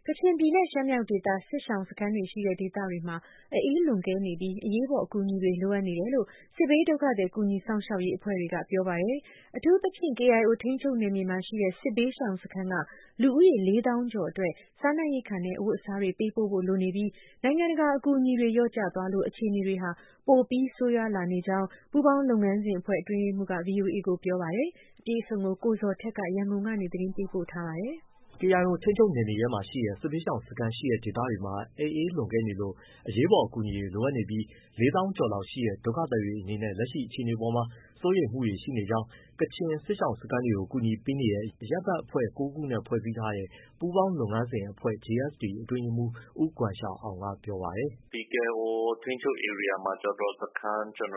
ကချင်ပြည်နယ်ရှမ်းမြောက်ဒေသစစ်ရှောင်စခန်းတွေရှိတဲ့ဒေသတွေမှာအေးလွန်ကဲနေပြီးအရေးပေါ်အကူအညီတွေလိုအပ်နေတယ်လို့စစ်ဘေးဒုက္ခသည်ကူညီဆောင်ရှောက်ရေးအဖွဲ့တွေကပြောပါတယ်။အထူးသဖြင့် KIO ထိန်းချုပ်နယ်မြေမှာရှိတဲ့စစ်ဘေးရှောင်စခန်းကလူဦးရေ4,000 ကျော်အတွက်စားနပ်ရိက္ခာနဲ့အဝတ်အစားတွေပေးပို့ဖို့လိုနေပြီးနိုင်ငံတကာအကူအညီတွေလျော့ကျသွားလို့အခြေအနေတွေဟာပိုပြီးဆိုးရွားလာနေကြောင်းပူးပေါင်းလုပ်ငန်းစဉ်အဖွဲ့အတွင်းရေးမှူးက VOA ကိုပြောပါတယ်။အပြည့်အစုံကိုကိုဇော်ထက်ကရန်ကုန်ကနေသတင်းပေးပို့ထားပါတယ်။ KIO ထိန်းချုပ်နယ်မြေထဲမှာရှိတဲ့စစ်ဘေးရှောင်စခန်းရှိတဲ့ဒေသတွေမှာအေးလွန်ကဲနေလို့အရေးပေါ်အကူအညီတွေလိုအပ်နေပြီး 4,000 ကျော်လောက်ရှိတဲ့ဒုက္ခသည်တွေအနေနဲ့လက်ရှိအခြေအနေအပေါ်မှာစိုးရိမ်မှုတွေရှိနေကြောင်း ကချင်စစ်ရှောင်စခန်းတွေကိုကူညီပေးနေတဲ့အရပ်ဘက်အဖွဲ့ 9 ခုနဲ့ဖွဲ့စည်းထားတဲ့ ပူးပေါင်းလုပ်ငန်းစဉ်အဖွဲ့ JST အတွင်းရေးမှူး ဦးဂွမ်ရှောင်အောင်ကပြောပါတယ်။ KIO ထိန်းချုပ်ဧရိယာမှာကျတော့စခန်း20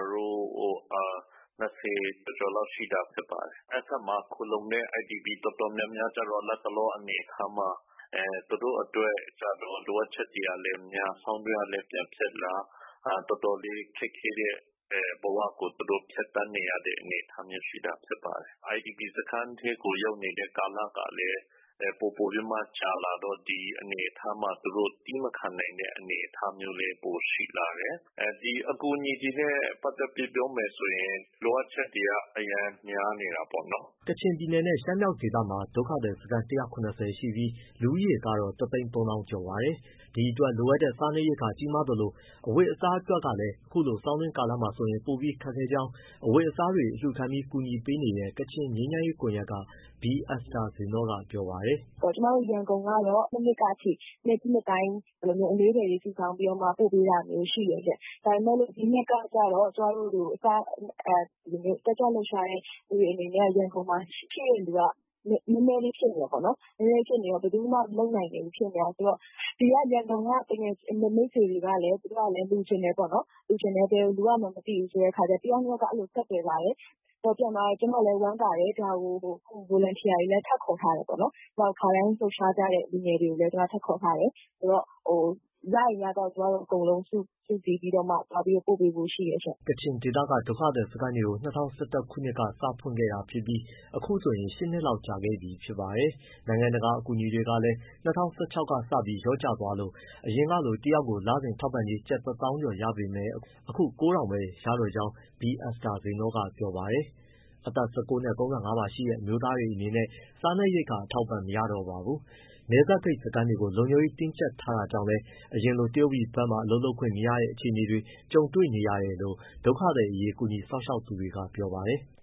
ကျော်လောက်ရှိတာဖြစ်ပါတယ်။ အဲဒီဘက်မှာခိုလှုံတဲ့ IDP တော်တော်များများကျတော့လတ်တလောအနေအထားမှာသူတို့အတွက်ကျတော့လိုအပ်ချက်တွေကလည်းများဆောင်းတွင်းကလည်းပြန်ဖြစ်လာတော်တော်လေးခက်ခဲတဲ့ဘဝကိုသူတို့ဖြတ်သန်းနေရတဲ့အနေအထားမျိုးရှိတာဖြစ်ပါတယ်။ IDP စခန်းထဲကိုရောက်နေတဲ့ကာလကလည်းပိုပြီးမှကြာလာတော့ဒီအနေအထားမှာသူတို့တီးမခံနိုင်တဲ့အနေအထားမျိုးလည်းပိုရှိလာတယ်။ဒီအကူအညီတွေနဲ့ပတ်သက်ပြီးပြောမယ်ဆိုရင်လိုအပ်ချက်တွေကအရန်များနေတာပေါ့နော်။ကချင်ပြည်နယ်နဲ့ရှမ်းမြောက်ဒေသမှာဒုက္ခသည်စခန်း 170 ရှိပြီးလူဦးရေကတော့ 130,000 ကျော်ပါတယ်။ ဒီအတွက်လိုအပ်တဲ့စားနပ်ရိက္ခာကြီးမားသလိုအဝတ်အစားအတွက်ကလည်းအခုလိုဆောင်းတွင်းကာလမှာဆိုရင်ပိုပြီးခက်ခဲကြောင်း အဝတ်အစားတွေအလှူခံပြီးကူညီပေးနေတဲ့ ကချင်ငြိမ်းချမ်းရေးကွန်ရက်က ဘီအက်စတာဇေနောကပြောပါတယ်။ “ကျမတို့ရန်ကုန်ကတော့မနှစ်ကအထိနှစ်တိုင်းအနွေးထည်တွေစုဆောင်းပြီးတော့ပို့ပေးတာမျိုးရှိတယ်ရှင့်။ဒါပေမဲ့ဒီနှစ်ကကျတော့ကျမတို့တက်ကြွလှုပ်ရှားတဲ့လူတွေအနေနဲ့ရန်ကုန်မှာရှိတဲ့လူကနည်းနည်းလေးဖြစ်နေတယ်ပေါ့နော်။နည်းနည်းဖြစ်နေတော့ဘယ်သူမှမလုပ်နိုင်ဘူးဖြစ်နေတာဆိုတော့ဒီကရန်ကုန်ကမိတ်ဆွေတွေကလည်းသူတို့ကလည်းလှူချင်တယ်ပေါ့နော်။လှူချင်တယ်ဘယ်ကိုလှူရမှန်းမသိဘူးဆိုတဲ့အခါကျတယောက်နဲ့တယောက်ကဆက်သွယ်လာတယ်။ပြန်လာကျမလည်းဝမ်းသာတယ်ဒါကိုvolunteer တွေလည်းထပ်ခေါ်ထားတယ်ပေါ့နော်။နောက်ခါတိုင်းလှုပ်ရှားကြတဲ့လူငယ်တွေကိုလည်းကျမထပ်ခေါ်ထားတယ်ဆိုတော့ရရင်ရတော့ကျမတို့အကုန်လုံးစုစည်းပြီးတော့မှသွားပြီးပို့ပေးဖို့ရှိတယ်ရှင့်။” ကချင်ဒေသကဒုက္ခသည်စခန်းတွေကို၂၀၁၁ ခုနှစ်ကစဖွင့်ခဲ့တာဖြစ်ပြီးအခုဆိုရင် 8 နှစ်လောက်ကြာခဲ့ပြီဖြစ်ပါတယ်။ နိုင်ငံတကာအကူအညီတွေကလည်း၂၀၁၆ ကစပြီးလျော့ကျသွားလို့အရင်ကလိုတယောက်ကိုလစဉ်ထောက်ပံ့ကြေးကျပ် 1,000 ကျော်ရပေမဲ့အခု 9,000 ပဲရတော့ကြောင်း ဘီအက်စတာဇေနောကပြောပါတယ်။ အသက် ၁၉ နဲ့ ၃၅ မှာရှိတဲ့အမျိုးသားတွေအနေနဲ့စားနပ်ရိက္ခာအထောက်အပံ့မရတော့ပါဘူး။ နယ်စပ်ဂိတ်စခန်းတွေကိုလုံခြုံရေးတင်းကျပ်ထားတာကြောင့်လည်းအရင်လိုတရုတ်ပြည်ဘက်မှာအလုပ်လုပ်ခွင့်မရတဲ့အခြေအနေတွေကြုံတွေ့နေရတယ်လို့ဒုက္ခသည်အရေးကူညီစောင့်ရှောက်သူတွေကပြောပါတယ်။